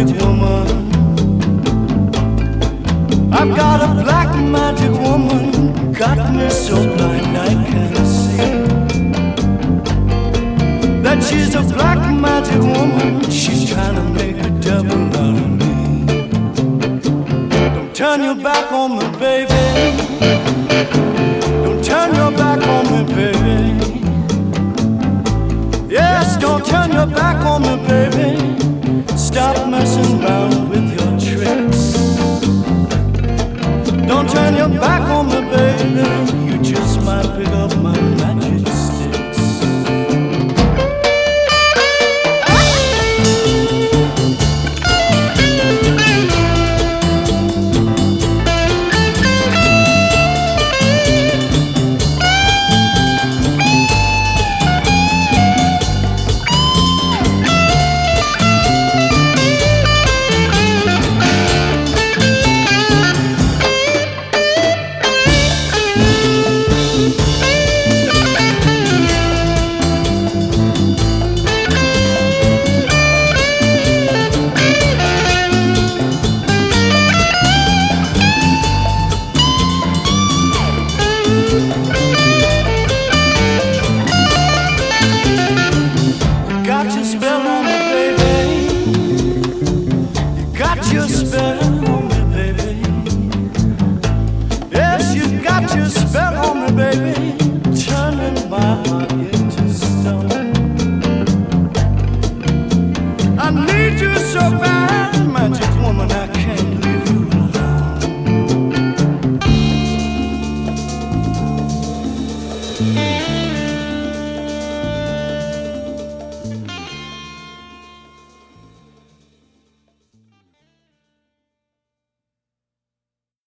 magic woman. I've got a black magic woman, got me so blind I can't see that she's a black magic woman. She's trying to make a devil out of me. Don't turn your back on me, baby. Don't turn your back on me, baby. Yes, don't turn your back on me, baby. Stop messing around with